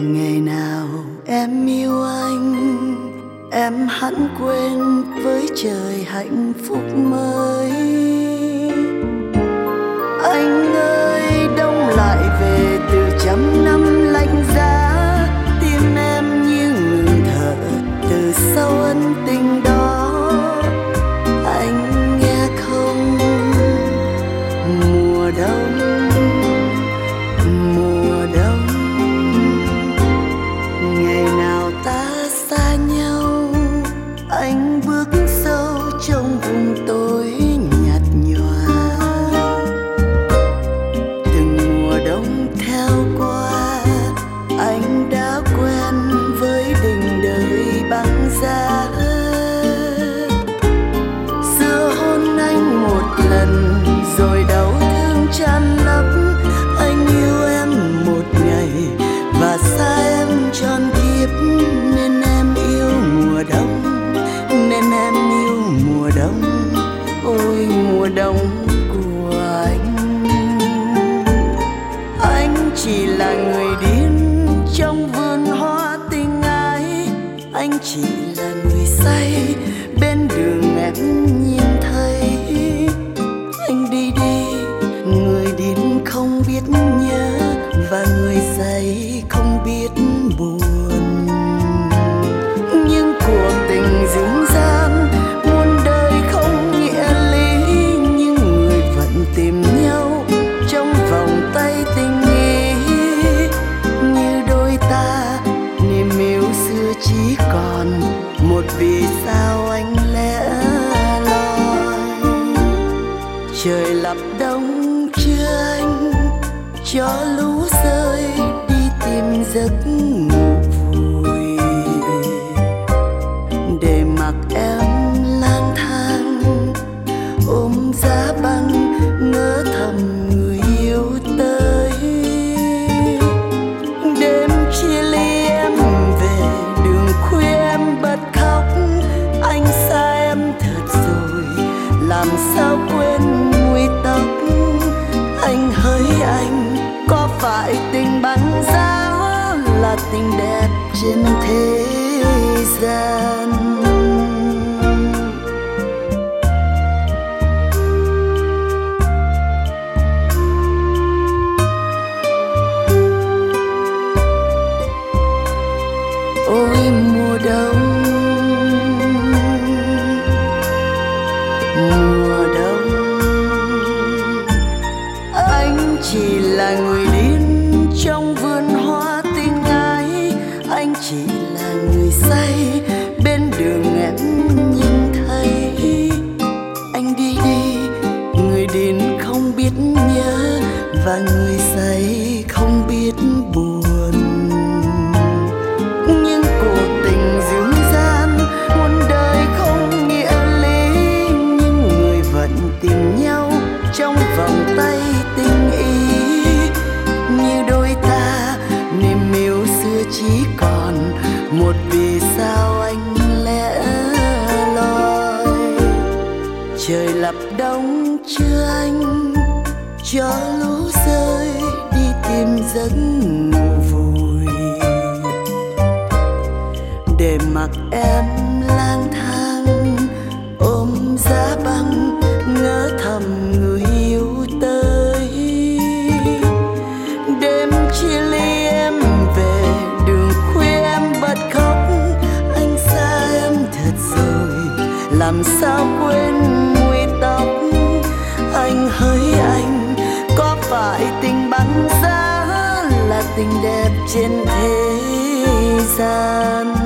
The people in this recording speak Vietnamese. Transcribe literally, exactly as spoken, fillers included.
Ngày nào em yêu anh, em hẳn quên với trời hạnh phúc mới. Anh ơi đông lại về từ trăm năm lạnh giá, tim em như ngừng thở từ sau ân tình đó. Anh nghe không, mùa đông, mùa đông, ngày nào ta xa nhau, anh bước sâu trong vùng tối nhạt nhòa. Từng mùa đông theo qua, anh đã quen với đình đời băng giá. Xưa hôn anh một lần rồi đau thương tràn lấp. Anh yêu em một ngày và xa em tròn kiếp, nên em yêu mùa đông, nên em yêu mùa đông. Ôi mùa đông của anh, anh chỉ là người điên trong vườn hoa tình ái. Anh chỉ là người say bên đường em nhìn thấy. Anh đi đi, người điên không biết nhớ và người say không biết buồn. Nhưng cuộc tình dưng gian muôn đời không nghĩa lý, nhưng người vẫn tìm nhau trong vòng tay tình ý. Như đôi ta niềm yêu xưa chỉ còn một vì sao anh lẻ loi. Trời lập đông chưa anh, cho lũ rơi đi tìm giấc ngủ vui, để mặc em lang thang ôm giá băng ngỡ thầm người yêu tới. Đêm chia ly em về đường khuya em bật khóc. Anh xa em thật rồi, làm sao quên mùi tóc. Anh hỡi anh, có phải tình băng giá là tình đẹp trên thế gian? Ôi mùa đông, mùa đông, anh chỉ là người điên trong vườn hoa tình ái. Anh chỉ là người say bên đường em nhìn thấy. Anh đi đi, người điên không biết nhớ và người say không biết buồn. Nhưng cuộc tình dưng gian muôn đời không nghĩa lý, nhưng người vẫn tìm nhau trong vòng tay tình ý. Như đôi ta niềm yêu xưa chỉ còn một vì sao anh lẻ loi. Trời lập đông chưa anh, cho lũ rơi đi tìm giấc ngủ vui, để mặc em lang thang ôm giá băng ngỡ thầm người yêu tới. Đêm chia ly em về đường khuya em bật khóc. Anh xa em thật rồi, làm sao quên mùi tóc. Anh hỡi anh, có phải tình băng giá là tình đẹp trên thế gian?